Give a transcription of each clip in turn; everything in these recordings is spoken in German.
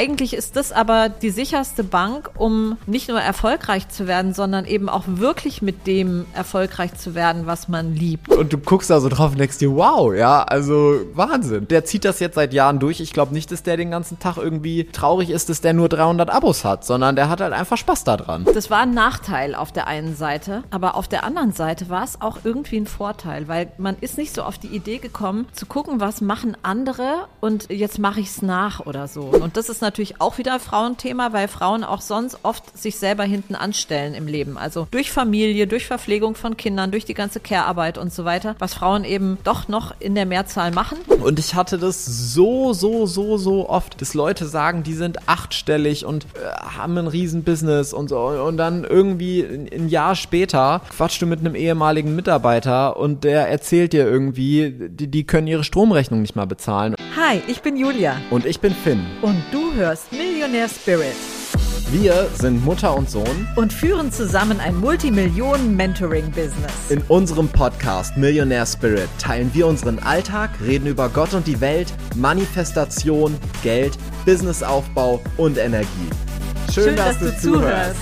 eigentlich ist das aber die sicherste Bank, um nicht nur erfolgreich zu werden, sondern eben auch wirklich mit dem erfolgreich zu werden, was man liebt. Und du guckst da so drauf und denkst dir, wow, ja, also Wahnsinn. Der zieht das jetzt seit Jahren durch. Ich glaube nicht, dass der den ganzen Tag irgendwie traurig ist, dass der nur 300 Abos hat, sondern der hat halt einfach Spaß daran. Das war ein Nachteil auf der einen Seite, aber auf der anderen Seite war es auch irgendwie ein Vorteil, weil man ist nicht so auf die Idee gekommen, zu gucken, was machen andere und jetzt mache ich es nach oder so. Und das ist natürlich auch wieder ein Frauenthema, weil Frauen auch sonst oft sich selber hinten anstellen im Leben. Also durch Familie, durch Verpflegung von Kindern, durch die ganze Care-Arbeit und so weiter, was Frauen eben doch noch in der Mehrzahl machen. Und ich hatte das so oft, dass Leute sagen, die sind achtstellig und haben ein Riesenbusiness und so. Und dann irgendwie ein Jahr später quatschst du mit einem ehemaligen Mitarbeiter und der erzählt dir irgendwie, die können ihre Stromrechnung nicht mal bezahlen. Hi, ich bin Julia. Und ich bin Finn. Und du hörst Millionaire Spirit. Wir sind Mutter und Sohn und führen zusammen ein Multimillionen-Mentoring-Business. In unserem Podcast Millionaire Spirit teilen wir unseren Alltag, reden über Gott und die Welt, Manifestation, Geld, Businessaufbau und Energie. Schön, dass du zuhörst.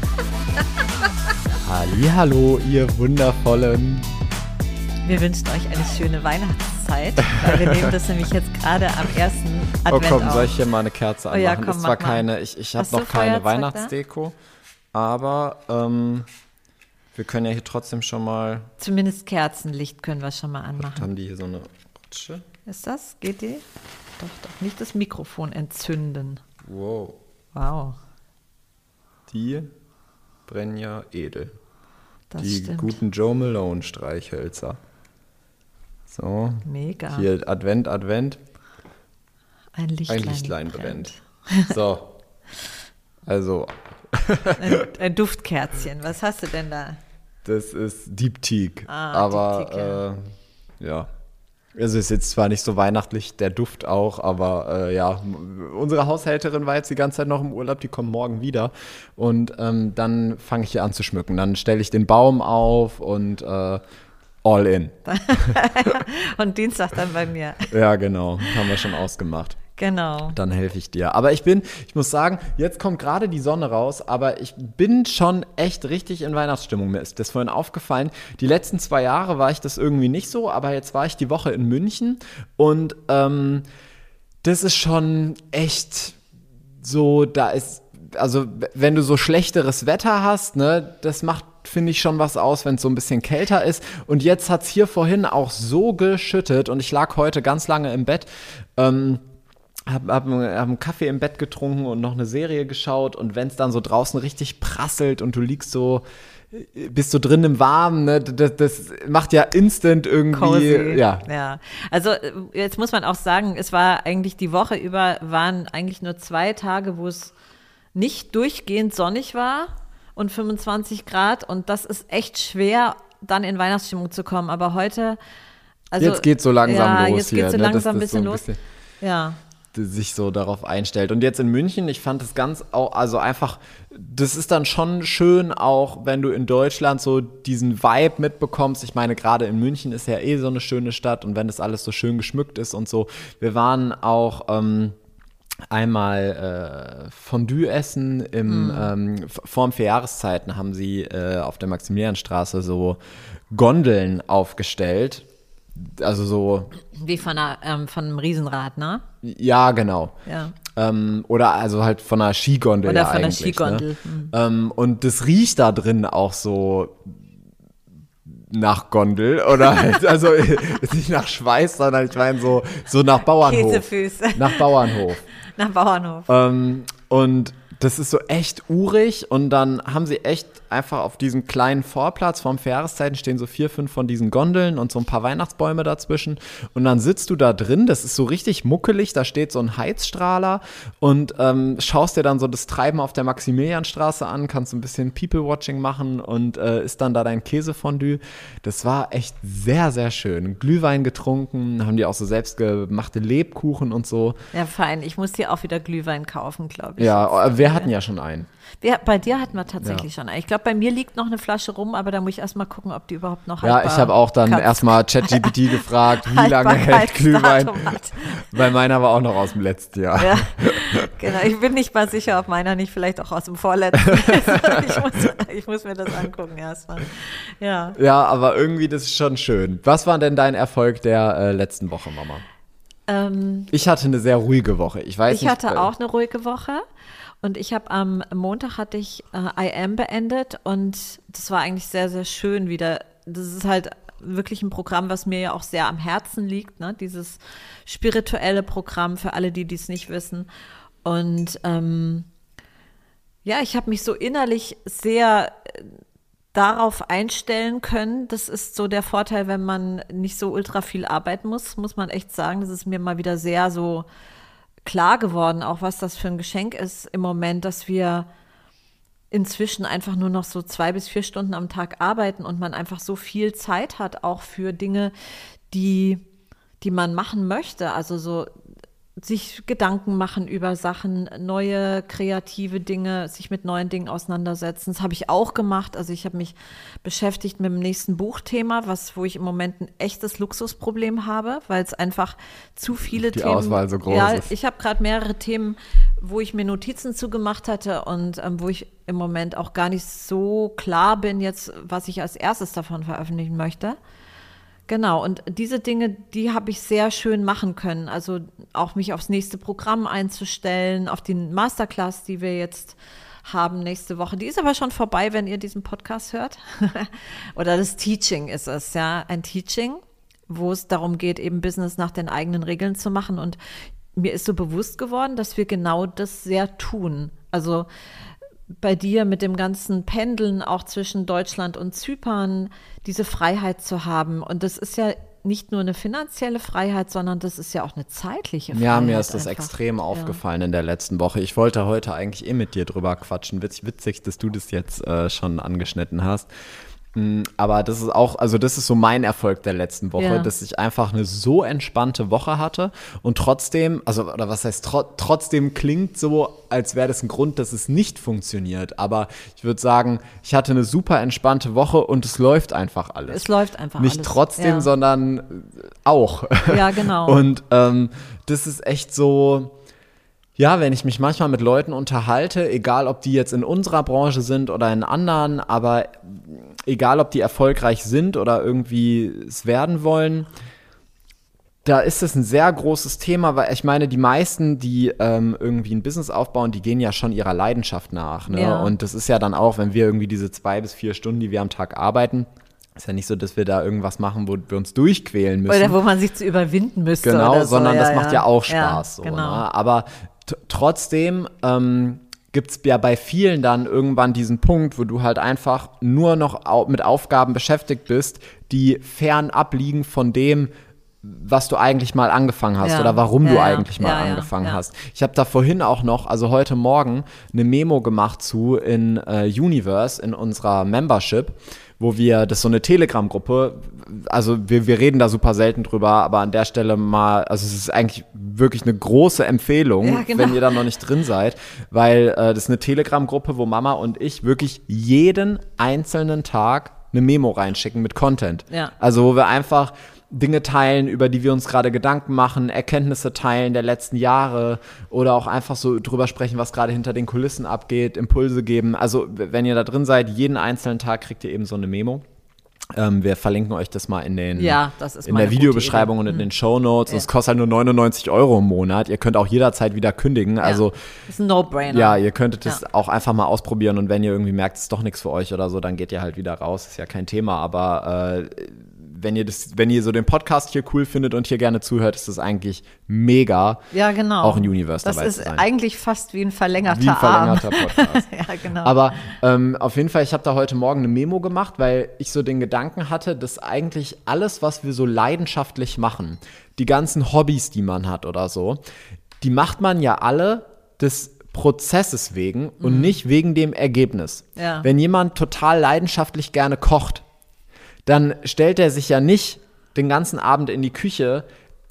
Hallihallo, ihr Wundervollen. Wir wünschen euch eine schöne Weihnachtszeit, weil wir nehmen das nämlich jetzt gerade am ersten Advent auf. Oh komm, soll ich hier mal eine Kerze anmachen? Ja, komm, ist zwar keine, ich habe noch keine Weihnachtsdeko, aber wir können ja hier trotzdem schon mal... Zumindest Kerzenlicht können wir schon mal anmachen. Haben die hier so eine Rutsche? Ist das? Geht die? Doch, nicht das Mikrofon entzünden. Wow. Die brennen ja edel. Das die stimmt. Guten Joe Malone Streichhölzer. So. Mega. Hier Advent. Ein Lichtlein brennt. So. Also. ein Duftkerzchen. Was hast du denn da? Das ist Deep Teak. Aber Deep Teak, ja. Also ist jetzt zwar nicht so weihnachtlich, der Duft auch, aber ja, unsere Haushälterin war jetzt die ganze Zeit noch im Urlaub, die kommt morgen wieder und dann fange ich hier an zu schmücken. Dann stelle ich den Baum auf und all in. Und Dienstag dann bei mir. Ja, genau, haben wir schon ausgemacht. Genau. Dann helfe ich dir. Aber ich muss sagen, jetzt kommt gerade die Sonne raus, aber ich bin schon echt richtig in Weihnachtsstimmung. Mir ist das vorhin aufgefallen. Die letzten 2 Jahre war ich das irgendwie nicht so, aber jetzt war ich die Woche in München und das ist schon echt so, also wenn du so schlechteres Wetter hast, ne, das macht, finde ich, schon was aus, wenn es so ein bisschen kälter ist. Und jetzt hat es hier vorhin auch so geschüttet und ich lag heute ganz lange im Bett, hab einen Kaffee im Bett getrunken und noch eine Serie geschaut und wenn es dann so draußen richtig prasselt und du bist so drin im Warmen, ne, das macht ja instant irgendwie, cozy. Ja. Also jetzt muss man auch sagen, es war eigentlich die Woche über, waren eigentlich nur 2 Tage, wo es nicht durchgehend sonnig war und 25 Grad und das ist echt schwer, dann in Weihnachtsstimmung zu kommen, aber heute, also jetzt geht so langsam los jetzt geht so hier, langsam ne? ein bisschen los. Ja. Sich so darauf einstellt. Und jetzt in München, ich fand das also einfach, das ist dann schon schön auch, wenn du in Deutschland so diesen Vibe mitbekommst. Ich meine, gerade in München ist ja so eine schöne Stadt und wenn das alles so schön geschmückt ist und so. Wir waren auch einmal Fondue essen vor 4 Jahreszeiten haben sie auf der Maximilianstraße so Gondeln aufgestellt. Also so. Wie von einem Riesenrad, ne? Ja, genau. Ja. Oder also halt von einer Skigondel. Oder ja von einer eigentlich, Skigondel. Ne? Und das riecht da drin auch so nach Gondel oder halt, also nicht nach Schweiß, sondern ich meine so nach Bauernhof. Käsefüße. Nach Bauernhof. Nach Bauernhof. Und das ist so echt urig und dann haben sie echt einfach auf diesem kleinen Vorplatz vorm 4 Jahreszeiten stehen so 4, 5 von diesen Gondeln und so ein paar Weihnachtsbäume dazwischen und dann sitzt du da drin, das ist so richtig muckelig, da steht so ein Heizstrahler und schaust dir dann so das Treiben auf der Maximilianstraße an, kannst ein bisschen People-Watching machen und isst dann da dein Käsefondue. Das war echt sehr, sehr schön. Glühwein getrunken, haben die auch so selbstgemachte Lebkuchen und so. Ja, fein. Ich muss dir auch wieder Glühwein kaufen, glaube ich. Ja, wir hatten ja schon einen. Bei dir hatten wir tatsächlich schon einen. Ich glaube, bei mir liegt noch eine Flasche rum, aber da muss ich erstmal gucken, ob die überhaupt noch haltbar Ja, ich habe auch dann erstmal ChatGPT gefragt, wie lange hält Glühwein. Weil meiner war auch noch aus dem letzten Jahr. Ja, genau. Ich bin nicht mal sicher, ob meiner nicht vielleicht auch aus dem vorletzten ist. Ich muss mir das angucken erstmal. Ja. Ja, aber irgendwie, das ist schon schön. Was war denn dein Erfolg der letzten Woche, Mama? Ich hatte eine sehr ruhige Woche. Ich hatte auch eine ruhige Woche. Und ich habe am Montag hatte ich I Am beendet und das war eigentlich sehr, sehr schön wieder. Das ist halt wirklich ein Programm, was mir ja auch sehr am Herzen liegt, ne? Dieses spirituelle Programm für alle, die es nicht wissen. Und ich habe mich so innerlich sehr darauf einstellen können. Das ist so der Vorteil, wenn man nicht so ultra viel arbeiten muss man echt sagen. Das ist mir mal wieder sehr so klar geworden, auch was das für ein Geschenk ist im Moment, dass wir inzwischen einfach nur noch so 2 bis 4 Stunden am Tag arbeiten und man einfach so viel Zeit hat, auch für Dinge, die man machen möchte. Also so sich Gedanken machen über Sachen, neue kreative Dinge, sich mit neuen Dingen auseinandersetzen. Das habe ich auch gemacht. Also ich habe mich beschäftigt mit dem nächsten Buchthema, wo ich im Moment ein echtes Luxusproblem habe, weil es einfach zu viele Themen. Die Auswahl so groß ist. Ich habe gerade mehrere Themen, wo ich mir Notizen zugemacht hatte und wo ich im Moment auch gar nicht so klar bin jetzt, was ich als erstes davon veröffentlichen möchte. Genau, und diese Dinge, die habe ich sehr schön machen können. Also auch mich aufs nächste Programm einzustellen, auf die Masterclass, die wir jetzt haben nächste Woche. Die ist aber schon vorbei, wenn ihr diesen Podcast hört. Oder das Teaching ist es, ja, ein Teaching, wo es darum geht, eben Business nach den eigenen Regeln zu machen. Und mir ist so bewusst geworden, dass wir genau das sehr tun. Also bei dir mit dem ganzen Pendeln auch zwischen Deutschland und Zypern, diese Freiheit zu haben. Und das ist ja nicht nur eine finanzielle Freiheit, sondern das ist ja auch eine zeitliche Freiheit. Ja, mir ist das einfach extrem aufgefallen in der letzten Woche. Ich wollte heute eigentlich mit dir drüber quatschen. Witzig, dass du das jetzt schon angeschnitten hast. Aber das ist auch, also das ist so mein Erfolg der letzten Woche, dass ich einfach eine so entspannte Woche hatte und trotzdem, also oder was heißt trotzdem klingt so, als wäre das ein Grund, dass es nicht funktioniert. Aber ich würde sagen, ich hatte eine super entspannte Woche und es läuft einfach alles. Es läuft einfach nicht alles. Nicht trotzdem, sondern auch. Ja, genau. Und das ist echt so. Ja, wenn ich mich manchmal mit Leuten unterhalte, egal ob die jetzt in unserer Branche sind oder in anderen, aber egal ob die erfolgreich sind oder irgendwie es werden wollen, da ist es ein sehr großes Thema, weil ich meine, die meisten, die irgendwie ein Business aufbauen, die gehen ja schon ihrer Leidenschaft nach. Ne? Ja. Und das ist ja dann auch, wenn wir irgendwie diese 2 bis 4 Stunden, die wir am Tag arbeiten, ist ja nicht so, dass wir da irgendwas machen, wo wir uns durchquälen müssen. Oder wo man sich zu überwinden müsste. Genau, oder so. sondern das macht ja auch Spaß. Ja, genau. Ne? Aber trotzdem gibt es ja bei vielen dann irgendwann diesen Punkt, wo du halt einfach nur noch mit Aufgaben beschäftigt bist, die fernab liegen von dem, was du eigentlich mal angefangen hast oder warum du eigentlich mal angefangen hast. Ich habe da vorhin auch noch, also heute Morgen, eine Memo gemacht zu in Universe, in unserer Membership, wo wir, das ist so eine Telegram-Gruppe, also wir reden da super selten drüber, aber an der Stelle mal, also es ist eigentlich wirklich eine große Empfehlung, wenn ihr da noch nicht drin seid, weil das ist eine Telegram-Gruppe, wo Mama und ich wirklich jeden einzelnen Tag eine Memo reinschicken mit Content. Ja. Also wo wir einfach Dinge teilen, über die wir uns gerade Gedanken machen, Erkenntnisse teilen der letzten Jahre oder auch einfach so drüber sprechen, was gerade hinter den Kulissen abgeht, Impulse geben. Also wenn ihr da drin seid, jeden einzelnen Tag kriegt ihr eben so eine Memo. Wir verlinken euch das mal in der Videobeschreibung und in den Shownotes. Ja. Es kostet halt nur 99 € im Monat. Ihr könnt auch jederzeit wieder kündigen. Also, das ist ein No-Brainer. Ja, ihr könntet es auch einfach mal ausprobieren und wenn ihr irgendwie merkt, es ist doch nichts für euch oder so, dann geht ihr halt wieder raus. Ist ja kein Thema, aber wenn ihr so den Podcast hier cool findet und hier gerne zuhört, ist das eigentlich mega. Ja, genau. Auch in Universe dabei zu sein. Das ist eigentlich fast wie ein verlängerter Podcast. Ja, genau. Aber auf jeden Fall, ich habe da heute Morgen eine Memo gemacht, weil ich so den Gedanken hatte, dass eigentlich alles, was wir so leidenschaftlich machen, die ganzen Hobbys, die man hat oder so, die macht man ja alle des Prozesses wegen und nicht wegen dem Ergebnis. Ja. Wenn jemand total leidenschaftlich gerne kocht, dann stellt er sich ja nicht den ganzen Abend in die Küche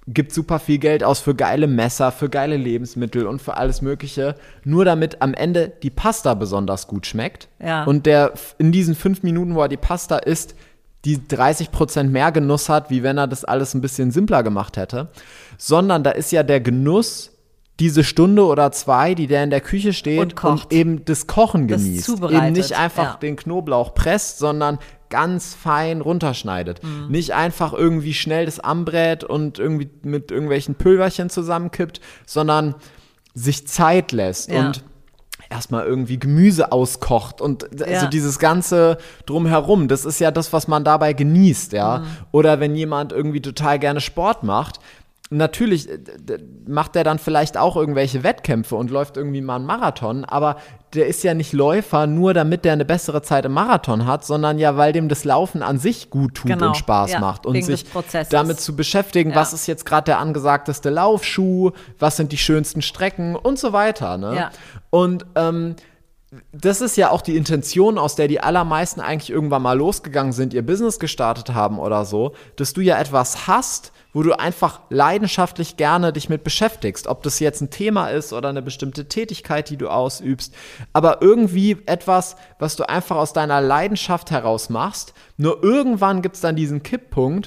gibt super viel Geld aus für geile Messer, für geile Lebensmittel und für alles Mögliche, nur damit am Ende die Pasta besonders gut schmeckt. Ja. Und der in diesen 5 Minuten, wo er die Pasta isst, die 30% mehr Genuss hat, wie wenn er das alles ein bisschen simpler gemacht hätte. Sondern da ist ja der Genuss, diese Stunde oder 2, die der in der Küche steht und eben das Kochen genießt. Eben nicht einfach den Knoblauch presst, sondern ganz fein runterschneidet. Nicht einfach irgendwie schnell das anbrät und irgendwie mit irgendwelchen Pülverchen zusammenkippt, sondern sich Zeit lässt und erstmal irgendwie Gemüse auskocht und also dieses ganze Drumherum, das ist ja das, was man dabei genießt, ja. Oder wenn jemand irgendwie total gerne Sport macht, natürlich macht der dann vielleicht auch irgendwelche Wettkämpfe und läuft irgendwie mal einen Marathon, aber der ist ja nicht Läufer, nur damit der eine bessere Zeit im Marathon hat, sondern ja, weil dem das Laufen an sich gut tut und Spaß macht. Und sich damit zu beschäftigen, was ist jetzt gerade der angesagteste Laufschuh, was sind die schönsten Strecken und so weiter. Ne? Ja. Und das ist ja auch die Intention, aus der die allermeisten eigentlich irgendwann mal losgegangen sind, ihr Business gestartet haben oder so, dass du ja etwas hast, wo du einfach leidenschaftlich gerne dich mit beschäftigst. Ob das jetzt ein Thema ist oder eine bestimmte Tätigkeit, die du ausübst. Aber irgendwie etwas, was du einfach aus deiner Leidenschaft heraus machst. Nur irgendwann gibt es dann diesen Kipppunkt,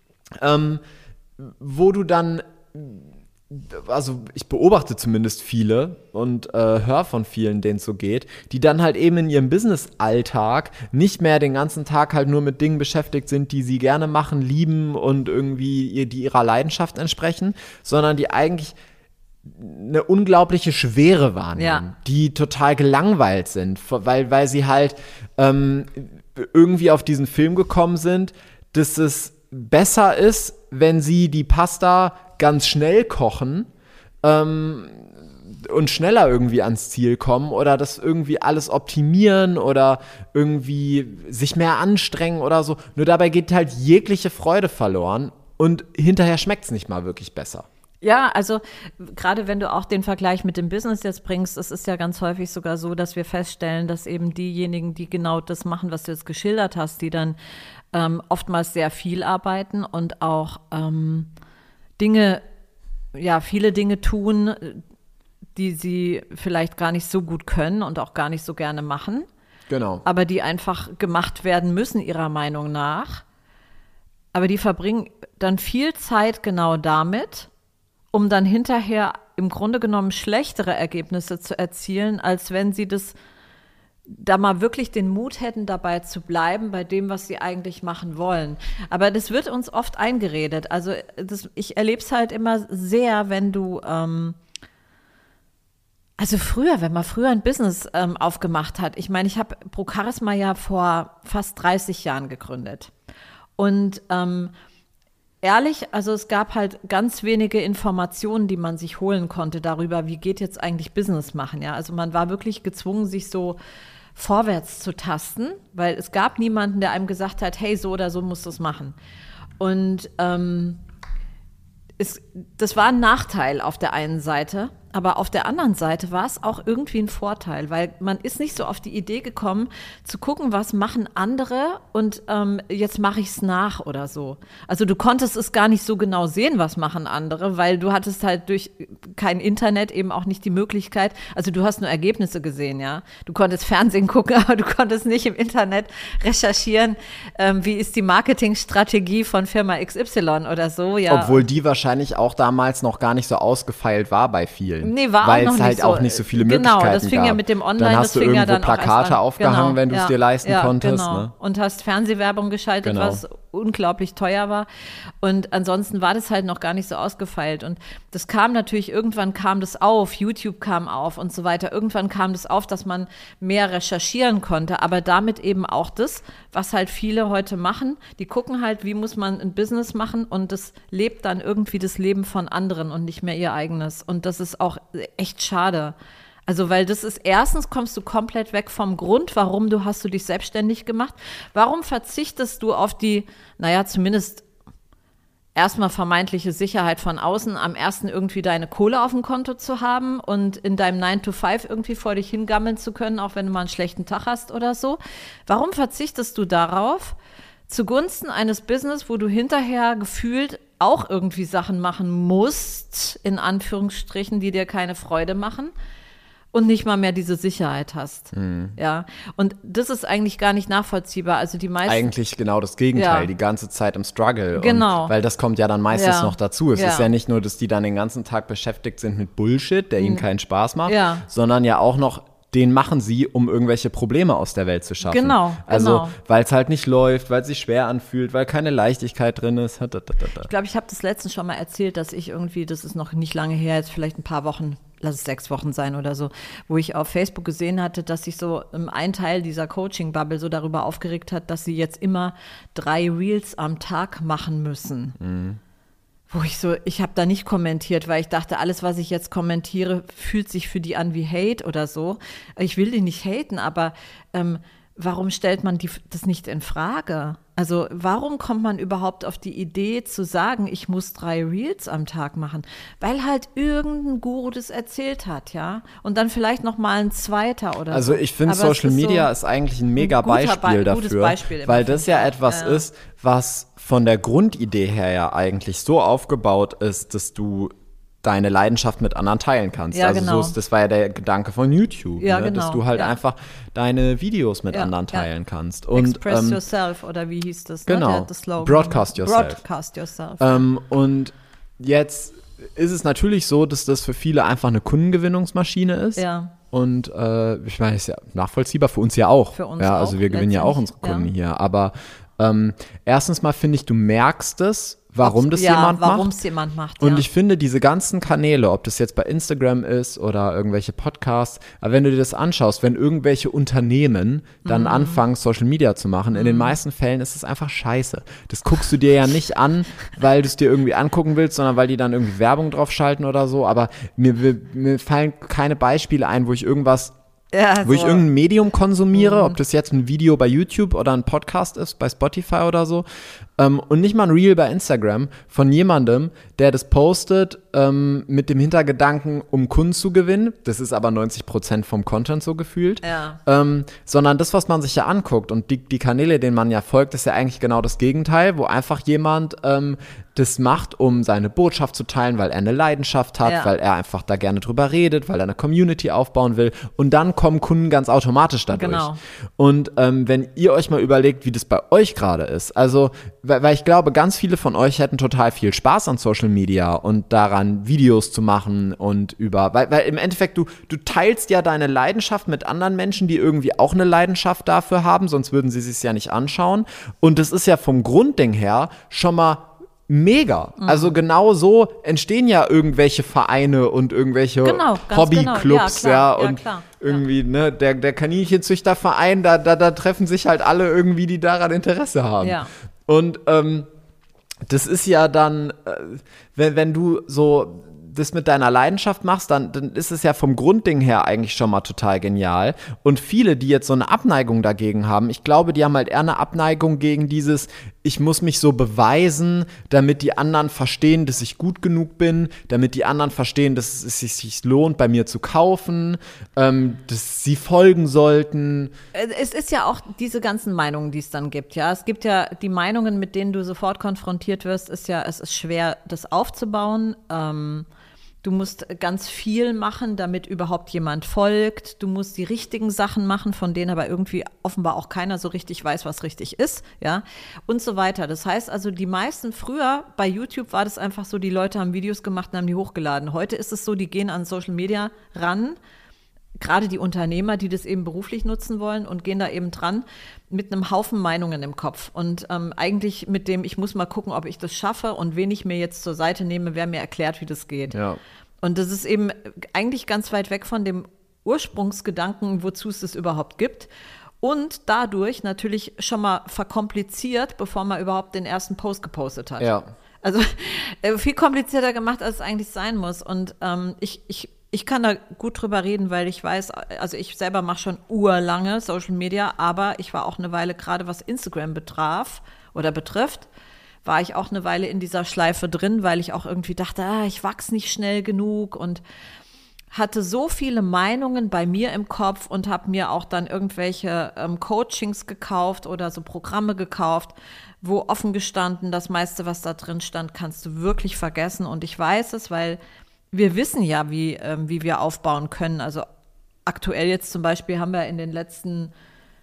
wo du dann, also ich beobachte zumindest viele und höre von vielen, denen es so geht, die dann halt eben in ihrem Business-Alltag nicht mehr den ganzen Tag halt nur mit Dingen beschäftigt sind, die sie gerne machen, lieben und irgendwie die ihrer Leidenschaft entsprechen, sondern die eigentlich eine unglaubliche Schwere wahrnehmen, die total gelangweilt sind, weil sie halt irgendwie auf diesen Film gekommen sind, dass es besser ist, wenn sie die Pasta ganz schnell kochen und schneller irgendwie ans Ziel kommen oder das irgendwie alles optimieren oder irgendwie sich mehr anstrengen oder so. Nur dabei geht halt jegliche Freude verloren und hinterher schmeckt es nicht mal wirklich besser. Ja, also gerade wenn du auch den Vergleich mit dem Business jetzt bringst, es ist ja ganz häufig sogar so, dass wir feststellen, dass eben diejenigen, die genau das machen, was du jetzt geschildert hast, die dann oftmals sehr viel arbeiten und auch viele Dinge tun, die sie vielleicht gar nicht so gut können und auch gar nicht so gerne machen. Genau. Aber die einfach gemacht werden müssen, ihrer Meinung nach. Aber die verbringen dann viel Zeit genau damit, um dann hinterher im Grunde genommen schlechtere Ergebnisse zu erzielen, als wenn sie da mal wirklich den Mut hätten, dabei zu bleiben, bei dem, was sie eigentlich machen wollen. Aber das wird uns oft eingeredet. Also ich erlebe es halt immer sehr, wenn du, wenn man früher ein Business aufgemacht hat. Ich meine, ich habe ProCharisma ja vor fast 30 Jahren gegründet. Und ehrlich, also es gab halt ganz wenige Informationen, die man sich holen konnte darüber, wie geht jetzt eigentlich Business machen. Ja? Also man war wirklich gezwungen, sich so vorwärts zu tasten, weil es gab niemanden, der einem gesagt hat, hey, so oder so musst du es machen. Und das war ein Nachteil auf der einen Seite, aber auf der anderen Seite war es auch irgendwie ein Vorteil, weil man ist nicht so auf die Idee gekommen, zu gucken, was machen andere und jetzt mache ich es nach oder so. Also du konntest es gar nicht so genau sehen, was machen andere, weil du hattest halt durch kein Internet eben auch nicht die Möglichkeit, also du hast nur Ergebnisse gesehen, ja. Du konntest Fernsehen gucken, aber du konntest nicht im Internet recherchieren, wie ist die Marketingstrategie von Firma XY oder so, ja. Obwohl die wahrscheinlich auch damals noch gar nicht so ausgefeilt war bei vielen. Nee, war weil auch noch es halt nicht auch nicht so viele Möglichkeiten gab. Genau, das fing ja mit dem Online, dann hast das fing ja dann Plakate auch aufgehangen, wenn du es dir leisten konntest. Genau. Ne? Und hast Fernsehwerbung geschaltet, was unglaublich teuer war. Und ansonsten war das halt noch gar nicht so ausgefeilt. Und das kam natürlich, irgendwann kam das auf, YouTube kam auf und so weiter. Irgendwann kam das auf, dass man mehr recherchieren konnte. Aber damit eben auch das, was halt viele heute machen, die gucken halt, wie muss man ein Business machen und das lebt dann irgendwie das Leben von anderen und nicht mehr ihr eigenes. Und das ist auch echt schade. Also, weil das ist, erstens kommst du komplett weg vom Grund, warum hast du dich selbstständig gemacht. Warum verzichtest du auf die, zumindest erstmal vermeintliche Sicherheit von außen, am ersten irgendwie deine Kohle auf dem Konto zu haben und in deinem 9-to-5 irgendwie vor dich hingammeln zu können, auch wenn du mal einen schlechten Tag hast oder so. Warum verzichtest du darauf zugunsten eines Business, wo du hinterher gefühlt auch irgendwie Sachen machen musst, in Anführungsstrichen, die dir keine Freude machen. Und nicht mal mehr diese Sicherheit hast. Ja. Und das ist eigentlich gar nicht nachvollziehbar. Also die meisten. Eigentlich genau das Gegenteil, die ganze Zeit im Struggle. Genau. Und, weil das kommt ja dann meistens noch dazu. Es ist ja nicht nur, dass die dann den ganzen Tag beschäftigt sind mit Bullshit, der ihnen keinen Spaß macht, sondern ja auch noch, den machen sie, um irgendwelche Probleme aus der Welt zu schaffen. Genau. Also, weil es halt nicht läuft, weil es sich schwer anfühlt, weil keine Leichtigkeit drin ist. Ich glaube, ich habe das letztens schon mal erzählt, dass ich irgendwie, das ist noch nicht lange her, jetzt vielleicht ein paar Wochen, lass es 6 Wochen sein oder so, wo ich auf Facebook gesehen hatte, dass sich so ein Teil dieser Coaching-Bubble so darüber aufgeregt hat, dass sie jetzt immer 3 Reels am Tag machen müssen. Wo ich habe da nicht kommentiert, weil ich dachte, alles, was ich jetzt kommentiere, fühlt sich für die an wie Hate oder so. Ich will die nicht haten, aber warum stellt man das nicht in Frage? Also warum kommt man überhaupt auf die Idee zu sagen, ich muss 3 Reels am Tag machen? Weil halt irgendein Guru das erzählt hat, ja? Und dann vielleicht noch mal ein zweiter oder so. Also ich finde, Social Media ist eigentlich ein mega Beispiel dafür, weil das ja etwas ist, was von der Grundidee her ja eigentlich so aufgebaut ist, dass du deine Leidenschaft mit anderen teilen kannst. Ja, also genau. das war ja der Gedanke von YouTube, ja, ne? Genau. Dass du halt einfach deine Videos mit anderen teilen kannst. Und, Express yourself, oder wie hieß das? Genau, ne? Das Slogan. Broadcast yourself. Broadcast yourself. Und jetzt ist es natürlich so, dass das für viele einfach eine Kundengewinnungsmaschine ist. Ja. Und ich meine, ist ja nachvollziehbar, für uns ja auch. Für uns ja, auch, also wir gewinnen ja auch unsere Kunden hier. Aber erstens mal finde ich, du merkst es, warum das jemand macht. Und ich finde, diese ganzen Kanäle, ob das jetzt bei Instagram ist oder irgendwelche Podcasts, aber wenn du dir das anschaust, wenn irgendwelche Unternehmen dann anfangen, Social Media zu machen, in den meisten Fällen ist es einfach scheiße. Das guckst du dir ja nicht an, weil du es dir irgendwie angucken willst, sondern weil die dann irgendwie Werbung drauf schalten oder so. Aber mir fallen keine Beispiele ein, wo ich irgendwas wo ich irgendein Medium konsumiere, ob das jetzt ein Video bei YouTube oder ein Podcast ist, bei Spotify oder so, und nicht mal ein Reel bei Instagram von jemandem, der das postet mit dem Hintergedanken, um Kunden zu gewinnen. Das ist aber 90% vom Content so gefühlt. Ja. Sondern das, was man sich ja anguckt und die Kanäle, denen man ja folgt, ist ja eigentlich genau das Gegenteil, wo einfach jemand das macht, um seine Botschaft zu teilen, weil er eine Leidenschaft hat, weil er einfach da gerne drüber redet, weil er eine Community aufbauen will. Und dann kommen Kunden ganz automatisch dadurch. Genau. Und wenn ihr euch mal überlegt, wie das bei euch gerade ist, also, weil ich glaube, ganz viele von euch hätten total viel Spaß an Social Media und daran, Videos zu machen und weil im Endeffekt, du teilst ja deine Leidenschaft mit anderen Menschen, die irgendwie auch eine Leidenschaft dafür haben, sonst würden sie es sich ja nicht anschauen. Und das ist ja vom Grundding her schon mal mega. Also genau so entstehen ja irgendwelche Vereine und irgendwelche Hobbyclubs, und irgendwie, ne, der Kaninchenzüchterverein, da treffen sich halt alle irgendwie, die daran Interesse haben. Ja. Und das ist ja dann, wenn du so das mit deiner Leidenschaft machst, dann ist es ja vom Grundding her eigentlich schon mal total genial. Und viele, die jetzt so eine Abneigung dagegen haben, ich glaube, die haben halt eher eine Abneigung gegen dieses, ich muss mich so beweisen, damit die anderen verstehen, dass ich gut genug bin, damit die anderen verstehen, dass es sich lohnt, bei mir zu kaufen, dass sie folgen sollten. Es ist ja auch diese ganzen Meinungen, die es dann gibt, ja. Es gibt ja die Meinungen, mit denen du sofort konfrontiert wirst, es ist schwer, das aufzubauen. Du musst ganz viel machen, damit überhaupt jemand folgt. Du musst die richtigen Sachen machen, von denen aber irgendwie offenbar auch keiner so richtig weiß, was richtig ist, ja, und so weiter. Das heißt also, die meisten früher bei YouTube war das einfach so, die Leute haben Videos gemacht und haben die hochgeladen. Heute ist es so, die gehen an Social Media ran, gerade die Unternehmer, die das eben beruflich nutzen wollen und gehen da eben dran mit einem Haufen Meinungen im Kopf und eigentlich mit dem, ich muss mal gucken, ob ich das schaffe und wen ich mir jetzt zur Seite nehme, wer mir erklärt, wie das geht. Ja. Und das ist eben eigentlich ganz weit weg von dem Ursprungsgedanken, wozu es das überhaupt gibt. Und dadurch natürlich schon mal verkompliziert, bevor man überhaupt den ersten Post gepostet hat. Ja. Also viel komplizierter gemacht, als es eigentlich sein muss. Und ich kann da gut drüber reden, weil ich weiß, also ich selber mache schon urlange Social Media, aber ich war auch eine Weile, gerade was Instagram betrifft, war ich auch eine Weile in dieser Schleife drin, weil ich auch irgendwie dachte, ich wachse nicht schnell genug und hatte so viele Meinungen bei mir im Kopf und habe mir auch dann irgendwelche Coachings gekauft oder so Programme gekauft, wo offen gestanden, das meiste, was da drin stand, kannst du wirklich vergessen. Und ich weiß es, weil wir wissen ja, wie wir aufbauen können. Also aktuell jetzt zum Beispiel haben wir in den letzten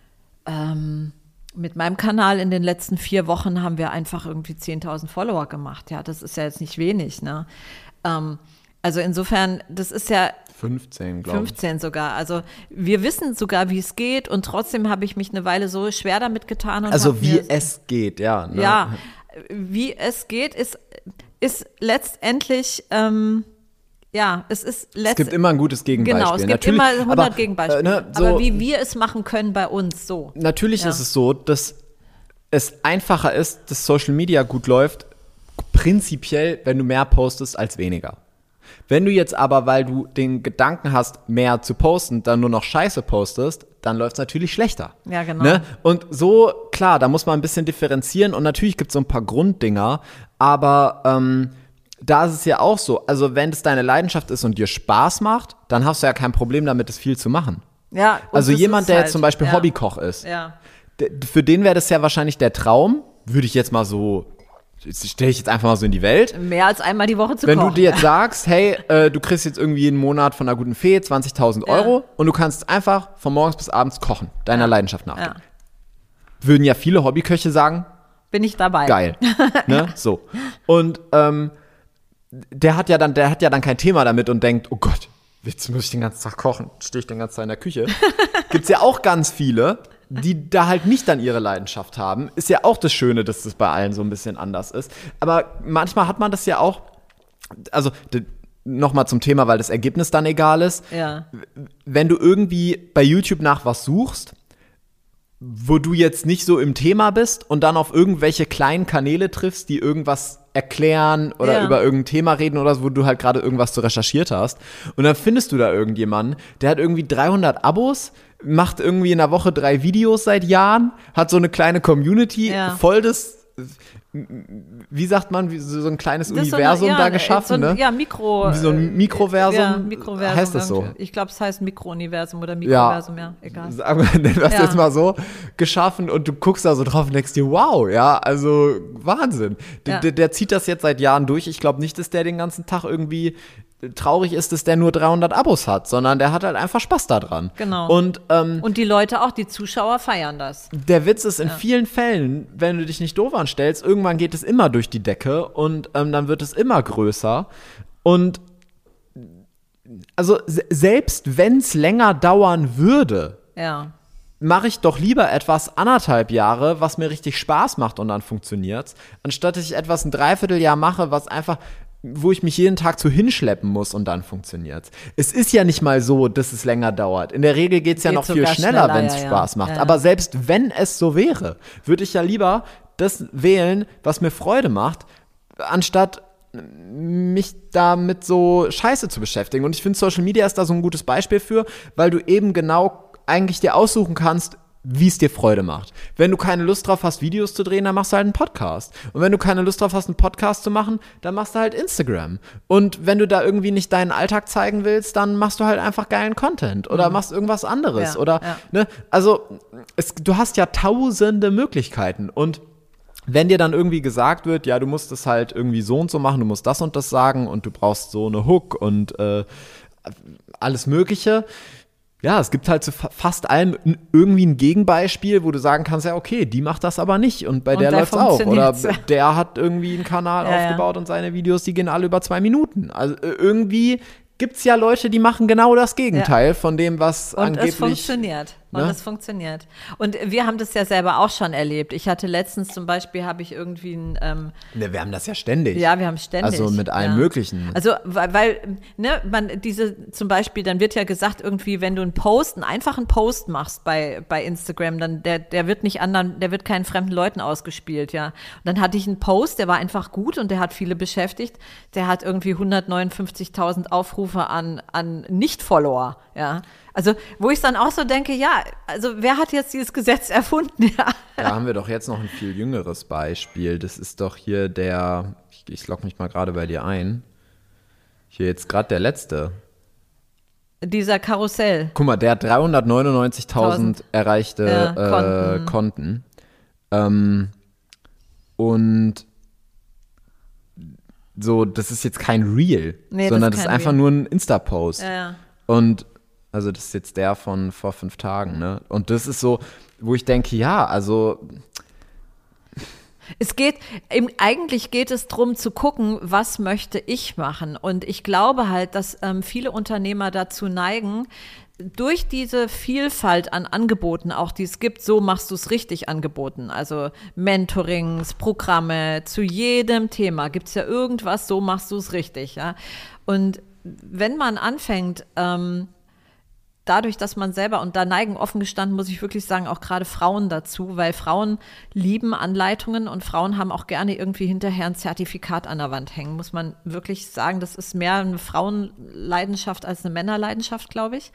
mit meinem Kanal in den letzten 4 Wochen haben wir einfach irgendwie 10.000 Follower gemacht. Ja, das ist ja jetzt nicht wenig, ne? Also insofern, das ist ja 15, glaube ich. 15 sogar. Also wir wissen sogar, wie es geht und trotzdem habe ich mich eine Weile so schwer damit getan. Und also wie es geht, ja. Ne? Ja, wie es geht, ist letztendlich es gibt immer ein gutes Gegenbeispiel. Genau, es gibt natürlich, immer 100 Gegenbeispiele. Aber wie wir es machen können bei uns, so. Natürlich ist es so, dass es einfacher ist, dass Social Media gut läuft, prinzipiell, wenn du mehr postest als weniger. Wenn du jetzt aber, weil du den Gedanken hast, mehr zu posten, dann nur noch Scheiße postest, dann läuft es natürlich schlechter. Ja, genau. Ne? Und so, klar, da muss man ein bisschen differenzieren und natürlich gibt es so ein paar Grunddinger, aber da ist es ja auch so, also wenn es deine Leidenschaft ist und dir Spaß macht, dann hast du ja kein Problem damit, es viel zu machen. Ja, also jemand, der jetzt zum Beispiel Hobbykoch ist, für den wäre das ja wahrscheinlich der Traum, würde ich jetzt mal so, stelle ich jetzt einfach mal so in die Welt. Mehr als einmal die Woche zu kochen. Wenn du dir Ja. jetzt sagst, hey, du kriegst jetzt irgendwie jeden Monat von einer guten Fee 20.000 Euro und du kannst einfach von morgens bis abends kochen, deiner Leidenschaft nachgehen. Ja. Würden ja viele Hobbyköche sagen, bin ich dabei. Geil. Ne? So. Und der hat ja dann kein Thema damit und denkt, oh Gott, jetzt muss ich den ganzen Tag kochen, stehe ich den ganzen Tag in der Küche. Gibt's ja auch ganz viele, die da halt nicht dann ihre Leidenschaft haben. Ist ja auch das Schöne, dass das bei allen so ein bisschen anders ist. Aber manchmal hat man das ja auch, also nochmal zum Thema, weil das Ergebnis dann egal ist. Ja. Wenn du irgendwie bei YouTube nach was suchst, wo du jetzt nicht so im Thema bist und dann auf irgendwelche kleinen Kanäle triffst, die irgendwas erklären oder über irgendein Thema reden oder so, wo du halt gerade irgendwas zu recherchiert hast. Und dann findest du da irgendjemanden, der hat irgendwie 300 Abos, macht irgendwie in der Woche 3 Videos seit Jahren, hat so eine kleine Community, voll das, wie sagt man, wie so ein kleines Universum so da geschaffen, ne? Ja, Mikro. Wie so ein Mikroversum. Ja, Mikroversum. Heißt das so? Ich glaube, es heißt Mikrouniversum oder Mikroversum, egal. Sagen wir, nennen wir es jetzt mal so, geschaffen und du guckst da so drauf und denkst dir, wow, ja, also Wahnsinn. Der zieht das jetzt seit Jahren durch. Ich glaube nicht, dass der den ganzen Tag irgendwie traurig ist, dass der nur 300 Abos hat, sondern der hat halt einfach Spaß daran. Genau. Und die Leute auch, die Zuschauer feiern das. Der Witz ist, in vielen Fällen, wenn du dich nicht doof anstellst, irgendwann geht es immer durch die Decke und dann wird es immer größer. Und also selbst wenn es länger dauern würde, mache ich doch lieber etwas 1,5 Jahre, was mir richtig Spaß macht und dann funktioniert's, anstatt dass ich etwas ein Dreivierteljahr mache, was einfach, wo ich mich jeden Tag zu hinschleppen muss und dann funktioniert's. Es ist ja nicht mal so, dass es länger dauert. In der Regel geht's ja noch viel schneller, wenn es Spaß macht. Ja. Aber selbst wenn es so wäre, würde ich ja lieber das wählen, was mir Freude macht, anstatt mich damit so Scheiße zu beschäftigen. Und ich finde, Social Media ist da so ein gutes Beispiel für, weil du eben genau eigentlich dir aussuchen kannst, wie es dir Freude macht. Wenn du keine Lust drauf hast, Videos zu drehen, dann machst du halt einen Podcast. Und wenn du keine Lust drauf hast, einen Podcast zu machen, dann machst du halt Instagram. Und wenn du da irgendwie nicht deinen Alltag zeigen willst, dann machst du halt einfach geilen Content oder machst irgendwas anderes. Ne? Also du hast ja tausende Möglichkeiten. Und wenn dir dann irgendwie gesagt wird, ja, du musst es halt irgendwie so und so machen, du musst das und das sagen und du brauchst so eine Hook und alles Mögliche. Ja, es gibt halt zu fast allem irgendwie ein Gegenbeispiel, wo du sagen kannst, ja, okay, die macht das aber nicht und bei der läuft's auch. Oder der hat irgendwie einen Kanal aufgebaut und seine Videos, die gehen alle über 2 Minuten. Also irgendwie gibt's ja Leute, die machen genau das Gegenteil von dem, was und angeblich... es funktioniert. Und es funktioniert. Und wir haben das ja selber auch schon erlebt. Ich hatte letztens zum Beispiel, habe ich irgendwie ein... wir haben das ja ständig. Ja, wir haben ständig. Also mit allen möglichen. Also, weil man zum Beispiel, dann wird ja gesagt irgendwie, wenn du einen einfachen Post machst bei Instagram, dann der wird der wird keinen fremden Leuten ausgespielt, ja. Und dann hatte ich einen Post, der war einfach gut und der hat viele beschäftigt. Der hat irgendwie 159.000 Aufrufe an Nicht-Follower, ja. Also, wo ich dann auch so denke, ja, also wer hat jetzt dieses Gesetz erfunden? Ja. Da haben wir doch jetzt noch ein viel jüngeres Beispiel. Das ist doch hier ich logge mich mal gerade bei dir ein. Hier jetzt gerade der letzte. Dieser Karussell. Guck mal, der hat 399.000 erreichte Konten. Und so, das ist jetzt kein Reel, sondern das ist einfach nur ein Insta-Post. Ja. Und also das ist jetzt der von vor 5 Tagen, ne? Und das ist so, wo ich denke, ja, also eigentlich geht es darum zu gucken, was möchte ich machen. Und ich glaube halt, dass viele Unternehmer dazu neigen, durch diese Vielfalt an Angeboten, auch die es gibt, so machst du es richtig angeboten. Also Mentorings, Programme, zu jedem Thema gibt es ja irgendwas, so machst du es richtig. Ja? Und wenn man anfängt, dadurch, dass man selber, und da neigen offen gestanden, muss ich wirklich sagen, auch gerade Frauen dazu, weil Frauen lieben Anleitungen und Frauen haben auch gerne irgendwie hinterher ein Zertifikat an der Wand hängen, muss man wirklich sagen. Das ist mehr eine Frauenleidenschaft als eine Männerleidenschaft, glaube ich.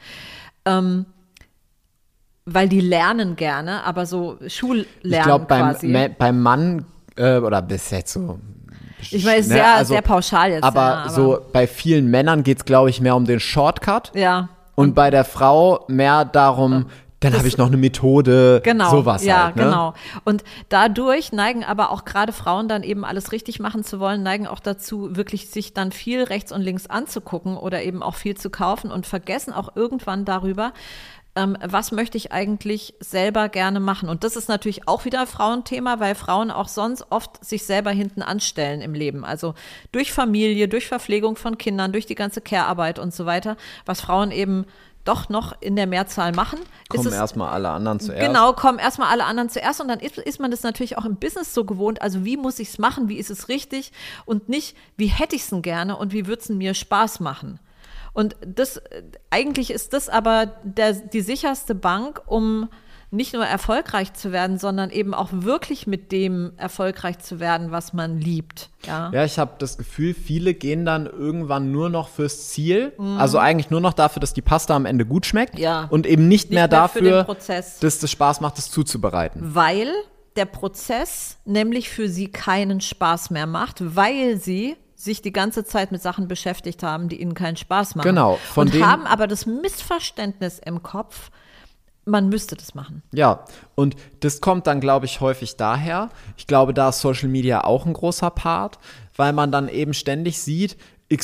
Weil die lernen gerne, aber so Schullernen ich glaube, quasi. beim Mann, oder bis jetzt so. Ich meine, sehr pauschal jetzt. Aber so bei vielen Männern geht es, glaube ich, mehr um den Shortcut. Ja. Und bei der Frau mehr darum, dann habe ich noch eine Methode, sowas halt. Ne? Genau. Und dadurch neigen aber auch gerade Frauen dann eben alles richtig machen zu wollen, neigen auch dazu, wirklich sich dann viel rechts und links anzugucken oder eben auch viel zu kaufen und vergessen auch irgendwann darüber, was möchte ich eigentlich selber gerne machen. Und das ist natürlich auch wieder ein Frauenthema, weil Frauen auch sonst oft sich selber hinten anstellen im Leben. Also durch Familie, durch Verpflegung von Kindern, durch die ganze Care-Arbeit und so weiter, was Frauen eben doch noch in der Mehrzahl machen. Kommen erstmal alle anderen zuerst. Genau, kommen erstmal alle anderen zuerst und dann ist man das natürlich auch im Business so gewohnt. Also wie muss ich es machen, wie ist es richtig und nicht, wie hätte ich es denn gerne und wie würde es mir Spaß machen. Und eigentlich ist das aber die sicherste Bank, um nicht nur erfolgreich zu werden, sondern eben auch wirklich mit dem erfolgreich zu werden, was man liebt. Ja, ich habe das Gefühl, viele gehen dann irgendwann nur noch fürs Ziel, also eigentlich nur noch dafür, dass die Pasta am Ende gut schmeckt und eben nicht mehr dafür, dass es Spaß macht, das zuzubereiten. Weil der Prozess nämlich für sie keinen Spaß mehr macht, weil sie sich die ganze Zeit mit Sachen beschäftigt haben, die ihnen keinen Spaß machen. Genau. Und haben aber das Missverständnis im Kopf, man müsste das machen. Ja, und das kommt dann, glaube ich, häufig daher. Ich glaube, da ist Social Media auch ein großer Part, weil man dann eben ständig sieht,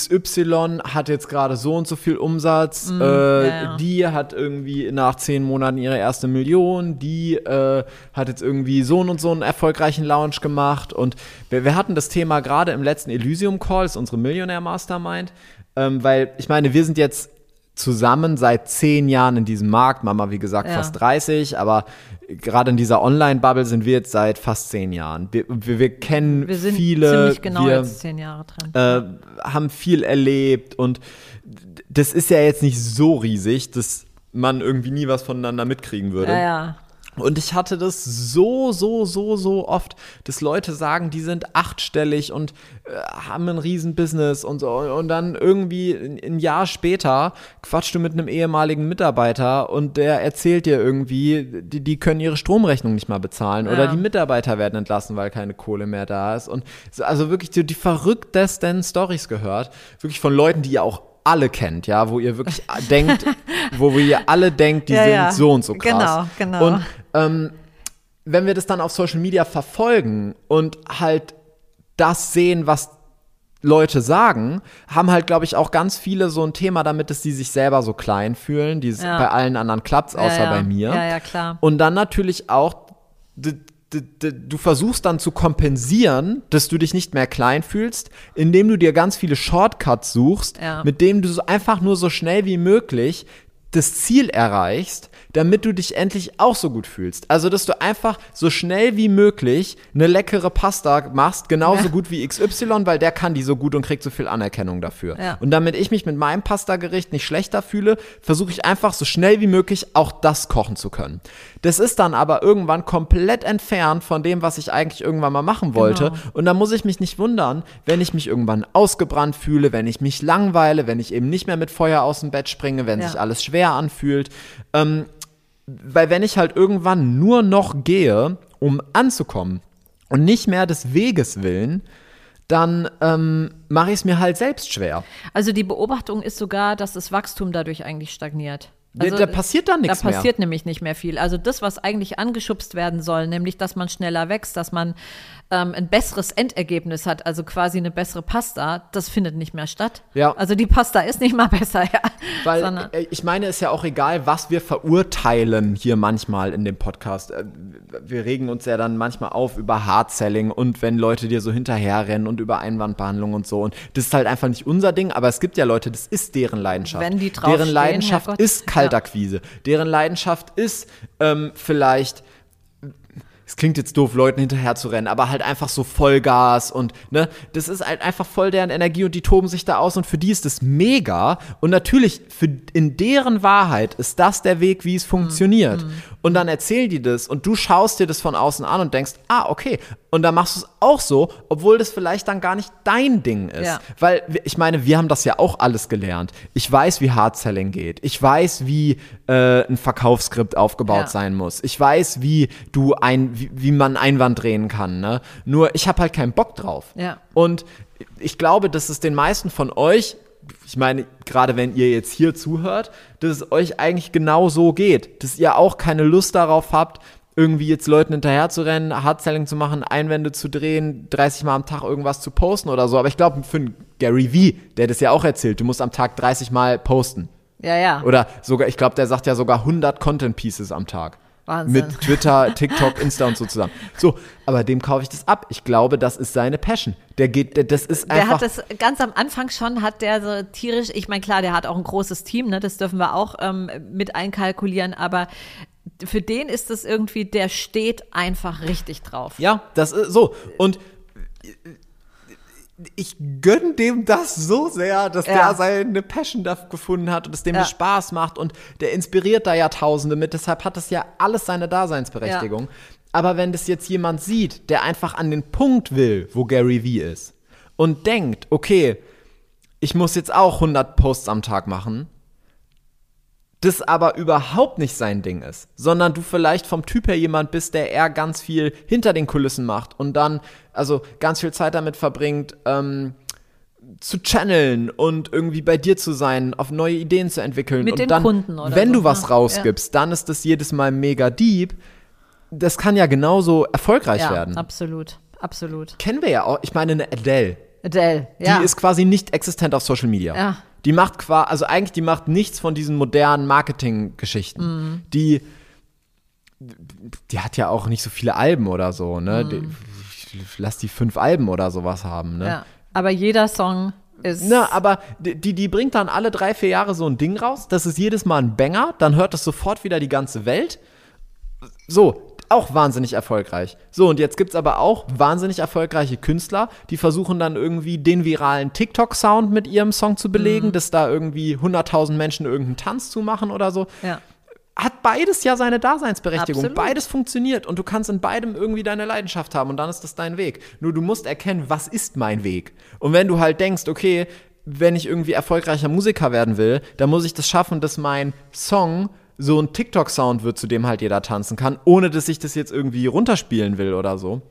XY hat jetzt gerade so und so viel Umsatz, die hat irgendwie nach 10 Monaten ihre erste Million, die hat jetzt irgendwie so und so einen erfolgreichen Launch gemacht und wir hatten das Thema gerade im letzten Elysium Call, das ist unsere Millionaire Mastermind, weil ich meine, wir sind jetzt zusammen seit 10 Jahren in diesem Markt, Mama wie gesagt fast 30, aber gerade in dieser Online-Bubble sind wir jetzt seit fast 10 Jahren. Wir kennen wir sind viele, ziemlich genau jetzt 10 Jahre drin. Haben viel erlebt und das ist ja jetzt nicht so riesig, dass man irgendwie nie was voneinander mitkriegen würde. Ja. Und ich hatte das so oft, dass Leute sagen, die sind 8-stellig und haben ein Riesenbusiness und so. Und dann irgendwie ein Jahr später quatschst du mit einem ehemaligen Mitarbeiter und der erzählt dir irgendwie, die können ihre Stromrechnung nicht mal bezahlen oder die Mitarbeiter werden entlassen, weil keine Kohle mehr da ist. Und also wirklich die verrücktesten Storys gehört, wirklich von Leuten, die ihr auch alle kennt, ja, wo ihr wirklich denkt, wo ihr alle denkt, die sind so und so krass. Genau. Und wenn wir das dann auf Social Media verfolgen und halt das sehen, was Leute sagen, haben halt, glaube ich, auch ganz viele so ein Thema damit, dass die sich selber so klein fühlen. Bei allen anderen klappt's, außer bei mir. Ja, klar. Und dann natürlich auch du versuchst dann zu kompensieren, dass du dich nicht mehr klein fühlst, indem du dir ganz viele Shortcuts suchst, mit denen du so einfach nur so schnell wie möglich das Ziel erreichst, damit du dich endlich auch so gut fühlst. Also, dass du einfach so schnell wie möglich eine leckere Pasta machst, genauso gut wie XY, weil der kann die so gut und kriegt so viel Anerkennung dafür. Ja. Und damit ich mich mit meinem Pasta-Gericht nicht schlechter fühle, versuche ich einfach so schnell wie möglich auch das kochen zu können. Das ist dann aber irgendwann komplett entfernt von dem, was ich eigentlich irgendwann mal machen wollte. Genau. Und da muss ich mich nicht wundern, wenn ich mich irgendwann ausgebrannt fühle, wenn ich mich langweile, wenn ich eben nicht mehr mit Feuer aus dem Bett springe, wenn sich alles schwer anfühlt. Weil wenn ich halt irgendwann nur noch gehe, um anzukommen und nicht mehr des Weges willen, dann mache ich es mir halt selbst schwer. Also die Beobachtung ist sogar, dass das Wachstum dadurch eigentlich stagniert. Da passiert dann nichts mehr. Da passiert nämlich nicht mehr viel. Also das, was eigentlich angeschubst werden soll, nämlich, dass man schneller wächst, dass man ein besseres Endergebnis hat, also quasi eine bessere Pasta, das findet nicht mehr statt. Ja. Also die Pasta ist nicht mal besser, ja. Weil ich meine, es ist ja auch egal, was wir verurteilen hier manchmal in dem Podcast. Wir regen uns ja dann manchmal auf über Hard-Selling und wenn Leute dir so hinterherrennen und über Einwandbehandlung und so. Und das ist halt einfach nicht unser Ding, aber es gibt ja Leute, das ist deren Leidenschaft. Wenn die drauf deren stehen, Leidenschaft Herrgott. ist Kaltakquise. Deren Leidenschaft ist vielleicht, es klingt jetzt doof, Leuten hinterher zu rennen, aber halt einfach so Vollgas und, ne, das ist halt einfach voll deren Energie und die toben sich da aus und für die ist das mega und natürlich, in deren Wahrheit ist das der Weg, wie es funktioniert. Und dann erzählen die das und du schaust dir das von außen an und denkst, okay, und dann machst du es auch so, obwohl das vielleicht dann gar nicht dein Ding ist. Ja. Weil, ich meine, wir haben das ja auch alles gelernt. Ich weiß, wie Hard-Selling geht. Ich weiß, wie ein Verkaufsskript aufgebaut sein muss. Ich weiß, wie man Einwand drehen kann. Ne? Nur, ich habe halt keinen Bock drauf. Ja. Und ich glaube, dass es den meisten von euch, ich meine, gerade wenn ihr jetzt hier zuhört, dass es euch eigentlich genau so geht. Dass ihr auch keine Lust darauf habt, irgendwie jetzt Leuten hinterher zu rennen, Hard-Selling zu machen, Einwände zu drehen, 30 Mal am Tag irgendwas zu posten oder so. Aber ich glaube, für einen Gary Vee, der das ja auch erzählt, du musst am Tag 30 Mal posten. Ja. Oder sogar, ich glaube, der sagt ja sogar 100 Content-Pieces am Tag. Wahnsinn. Mit Twitter, TikTok, Insta und so zusammen. So, aber dem kaufe ich das ab. Ich glaube, das ist seine Passion. Das ist einfach. Der hat das ganz am Anfang schon, hat der so tierisch, ich meine, klar, der hat auch ein großes Team, ne, das dürfen wir auch mit einkalkulieren, aber für den ist es irgendwie, der steht einfach richtig drauf. Ja, das ist so. Und ich gönne dem das so sehr, dass der seine Passion da gefunden hat und es dem das Spaß macht und der inspiriert da ja Tausende mit, deshalb hat das ja alles seine Daseinsberechtigung. Ja. Aber wenn das jetzt jemand sieht, der einfach an den Punkt will, wo Gary Vee ist und denkt, okay, ich muss jetzt auch 100 Posts am Tag machen, das aber überhaupt nicht sein Ding ist, sondern du vielleicht vom Typ her jemand bist, der eher ganz viel hinter den Kulissen macht und dann also ganz viel Zeit damit verbringt, zu channeln und irgendwie bei dir zu sein, auf neue Ideen zu entwickeln. Mit und den dann, Kunden oder wenn so, du was rausgibst, dann ist das jedes Mal mega deep. Das kann ja genauso erfolgreich werden. Absolut. Kennen wir ja auch, ich meine eine Adele, ja. Die ist quasi nicht existent auf Social Media. Ja. Die macht die macht nichts von diesen modernen Marketing-Geschichten. Die hat ja auch nicht so viele Alben oder so, ne? Lass die 5 Alben oder sowas haben, ne? Ja, aber jeder Song ist. Na, aber die bringt dann alle 3-4 Jahre so ein Ding raus. Das ist jedes Mal ein Banger. Dann hört das sofort wieder die ganze Welt. So, auch wahnsinnig erfolgreich. So, und jetzt gibt's aber auch wahnsinnig erfolgreiche Künstler, die versuchen dann irgendwie den viralen TikTok-Sound mit ihrem Song zu belegen, dass da irgendwie 100.000 Menschen irgendeinen Tanz zu machen oder so. Ja. Hat beides ja seine Daseinsberechtigung. Absolut. Beides funktioniert und du kannst in beidem irgendwie deine Leidenschaft haben und dann ist das dein Weg. Nur du musst erkennen, was ist mein Weg? Und wenn du halt denkst, okay, wenn ich irgendwie erfolgreicher Musiker werden will, dann muss ich das schaffen, dass mein Song so ein TikTok-Sound wird, zu dem halt jeder tanzen kann, ohne dass ich das jetzt irgendwie runterspielen will oder so.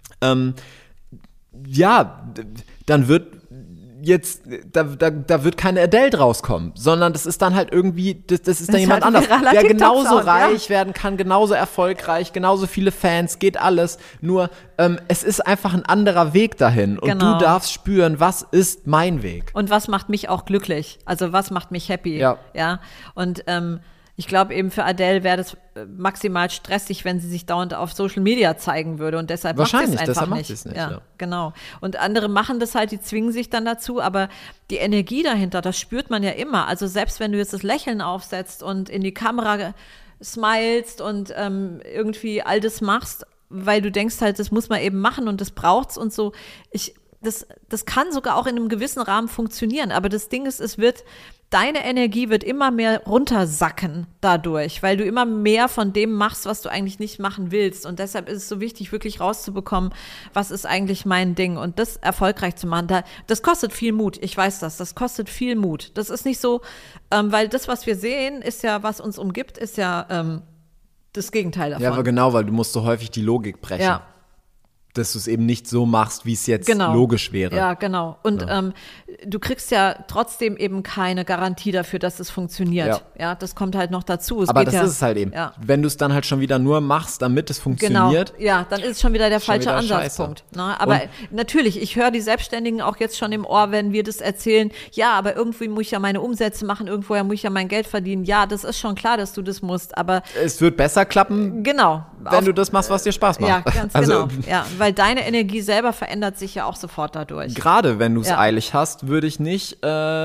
Dann wird jetzt, da wird keine Adele draus kommen, sondern das ist dann halt irgendwie, das ist dann jemand halt anders, der genauso reich ja. werden kann, genauso erfolgreich, genauso viele Fans, geht alles. Nur, es ist einfach ein anderer Weg dahin und Genau. du darfst spüren, was ist mein Weg. Und was macht mich auch glücklich? Also was macht mich happy? Ja. Und ich glaube eben für Adele wäre das maximal stressig, wenn sie sich dauernd auf Social Media zeigen würde und deshalb macht sie es einfach nicht. Ja, genau. Und andere machen das halt, die zwingen sich dann dazu, aber die Energie dahinter, das spürt man ja immer. Also selbst wenn du jetzt das Lächeln aufsetzt und in die Kamera smilest und irgendwie all das machst, weil du denkst halt, das muss man eben machen und das braucht's und so. Das kann sogar auch in einem gewissen Rahmen funktionieren, aber das Ding ist, deine Energie wird immer mehr runtersacken dadurch, weil du immer mehr von dem machst, was du eigentlich nicht machen willst. Und deshalb ist es so wichtig, wirklich rauszubekommen, was ist eigentlich mein Ding und das erfolgreich zu machen. Das kostet viel Mut, ich weiß das kostet viel Mut. Das ist nicht so, weil das, was wir sehen, ist ja, was uns umgibt, ist ja das Gegenteil davon. Ja, aber genau, weil du musst so häufig die Logik brechen. Ja. dass du es eben nicht so machst, wie es jetzt Genau. logisch wäre. Ja, genau. Und du kriegst ja trotzdem eben keine Garantie dafür, dass es funktioniert. Ja, das kommt halt noch dazu. Aber das ist es halt eben. Ja. Wenn du es dann halt schon wieder nur machst, damit es funktioniert. Genau, ja, dann ist es schon wieder der falsche wieder Ansatzpunkt. Ne? Aber natürlich, ich höre die Selbstständigen auch jetzt schon im Ohr, wenn wir das erzählen, ja, aber irgendwie muss ich ja meine Umsätze machen, irgendwoher muss ich ja mein Geld verdienen. Ja, das ist schon klar, dass du das musst, aber Es wird besser klappen, genau. wenn du das machst, was dir Spaß macht. Ja, ganz genau. Ja, weil deine Energie selber verändert sich ja auch sofort dadurch. Gerade wenn du es Ja. eilig hast, würde ich nicht,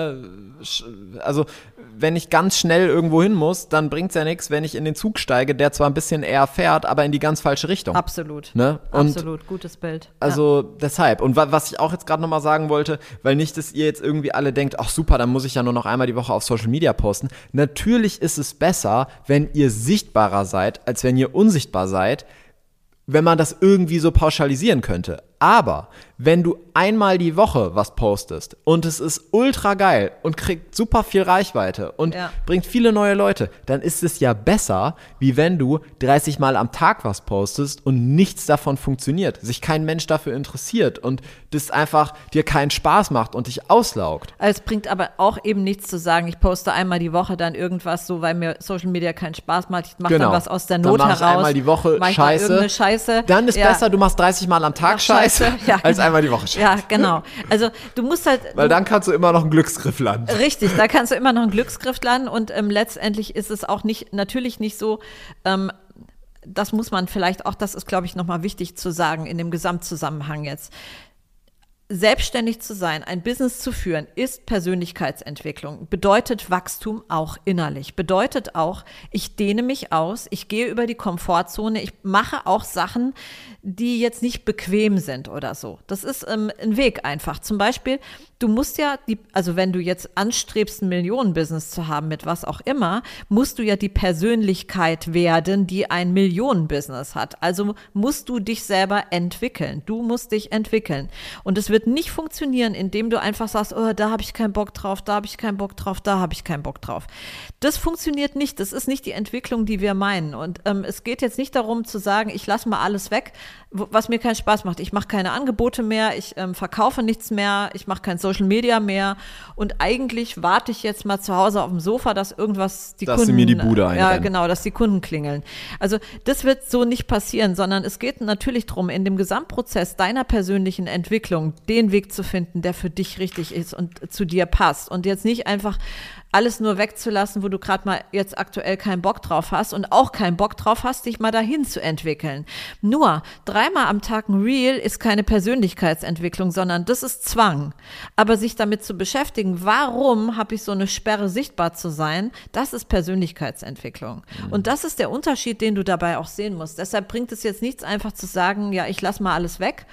also wenn ich ganz schnell irgendwo hin muss, dann bringt es ja nichts, wenn ich in den Zug steige, der zwar ein bisschen eher fährt, aber in die ganz falsche Richtung. Absolut. Ne? Und Absolut, gutes Bild. also deshalb. Und was ich auch jetzt gerade nochmal sagen wollte, weil nicht, dass ihr jetzt irgendwie alle denkt, ach super, dann muss ich ja nur noch einmal die Woche auf Social Media posten. Natürlich ist es besser, wenn ihr sichtbarer seid, als wenn ihr unsichtbar seid, wenn man das irgendwie so pauschalisieren könnte. Aber wenn du einmal die Woche was postest und es ist ultra geil und kriegt super viel Reichweite und Ja. bringt viele neue Leute, dann ist es ja besser, wie wenn du 30 Mal am Tag was postest und nichts davon funktioniert, sich kein Mensch dafür interessiert und das einfach dir keinen Spaß macht und dich auslaugt. Es bringt aber auch eben nichts zu sagen, ich poste einmal die Woche dann irgendwas so, weil mir Social Media keinen Spaß macht. Ich mache Genau. dann was aus der Dann Not mach ich heraus. einmal die Woche mach ich mal Scheiße. irgendeine Scheiße. Dann ist Ja. besser, du machst 30 Mal am Tag Scheiße, Ja, als genau. einmal die Woche Scheiße. Ja, genau. Also du musst halt. Weil dann kannst du immer noch einen Glücksgriff landen. Richtig, da kannst du immer noch einen Glücksgriff landen und letztendlich ist es auch natürlich nicht so, das muss man vielleicht auch, das ist, glaube ich, nochmal wichtig zu sagen in dem Gesamtzusammenhang jetzt. Selbstständig zu sein, ein Business zu führen, ist Persönlichkeitsentwicklung, bedeutet Wachstum auch innerlich, bedeutet auch, ich dehne mich aus, ich gehe über die Komfortzone, ich mache auch Sachen, die jetzt nicht bequem sind oder so. Das ist ein Weg einfach. Zum Beispiel, du musst ja, also wenn du jetzt anstrebst, ein Millionenbusiness zu haben mit was auch immer, musst du ja die Persönlichkeit werden, die ein Millionenbusiness hat. Also musst du dich selber entwickeln. Du musst dich entwickeln. Und es wird nicht funktionieren, indem du einfach sagst, oh, da habe ich keinen Bock drauf, da habe ich keinen Bock drauf, da habe ich keinen Bock drauf. Das funktioniert nicht. Das ist nicht die Entwicklung, die wir meinen. Und es geht jetzt nicht darum zu sagen, ich lasse mal alles weg, was mir keinen Spaß macht. Ich mache keine Angebote mehr, ich verkaufe nichts mehr, ich mache kein Social Media mehr und eigentlich warte ich jetzt mal zu Hause auf dem Sofa, dass irgendwas Dass sie mir die Bude einrennen. Ja, genau, dass die Kunden klingeln. Also das wird so nicht passieren, sondern es geht natürlich darum, in dem Gesamtprozess deiner persönlichen Entwicklung den Weg zu finden, der für dich richtig ist und zu dir passt und jetzt nicht einfach alles nur wegzulassen, wo du gerade mal jetzt aktuell keinen Bock drauf hast und auch keinen Bock drauf hast, dich mal dahin zu entwickeln. Nur 3-mal am Tag ein Reel ist keine Persönlichkeitsentwicklung, sondern das ist Zwang. Aber sich damit zu beschäftigen, warum habe ich so eine Sperre, sichtbar zu sein, das ist Persönlichkeitsentwicklung. Und das ist der Unterschied, den du dabei auch sehen musst. Deshalb bringt es jetzt nichts, einfach zu sagen, ja, ich lasse mal alles weg.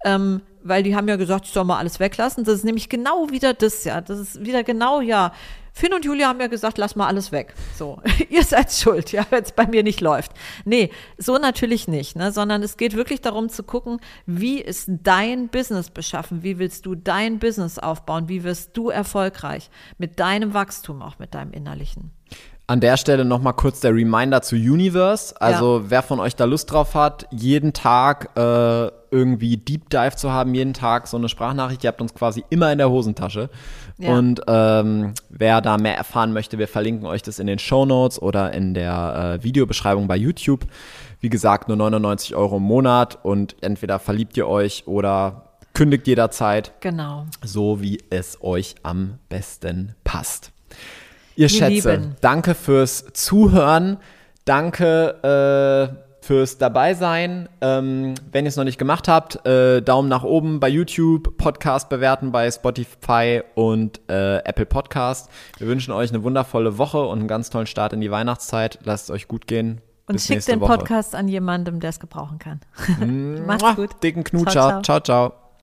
Weil die haben ja gesagt, ich soll mal alles weglassen. Das ist nämlich genau wieder das, ja. Das ist wieder genau, ja. Finn und Julia haben ja gesagt, lass mal alles weg. So, ihr seid schuld, ja, wenn es bei mir nicht läuft. Nee, so natürlich nicht, ne? Sondern es geht wirklich darum zu gucken, wie ist dein Business beschaffen? Wie willst du dein Business aufbauen? Wie wirst du erfolgreich mit deinem Wachstum, auch mit deinem Innerlichen? An der Stelle nochmal kurz der Reminder zu Universe. Also wer von euch da Lust drauf hat, jeden Tag irgendwie Deep Dive zu haben, jeden Tag so eine Sprachnachricht, ihr habt uns quasi immer in der Hosentasche. Ja. Und wer da mehr erfahren möchte, wir verlinken euch das in den Shownotes oder in der Videobeschreibung bei YouTube. Wie gesagt, nur 99 € im Monat und entweder verliebt ihr euch oder kündigt jederzeit. Genau. So wie es euch am besten passt. Ihr Wir Schätze, lieben. danke fürs Zuhören, danke fürs Dabeisein. Wenn ihr es noch nicht gemacht habt, Daumen nach oben bei YouTube, Podcast bewerten bei Spotify und Apple Podcast. Wir wünschen euch eine wundervolle Woche und einen ganz tollen Start in die Weihnachtszeit. Lasst es euch gut gehen. Und Bis schickt nächste den Woche. Podcast an jemandem, der es gebrauchen kann. Macht's gut. Dicken Knutscher. Ciao, ciao.